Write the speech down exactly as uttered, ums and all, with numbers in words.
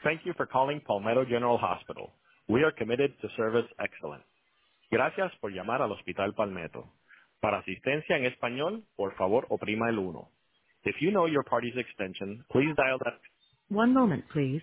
Thank you for calling Palmetto General Hospital. We are committed to service excellence. Gracias por llamar al Hospital Palmetto. Para asistencia en español, por favor, oprima el uno. If you know your party's extension, please dial that. One moment, please.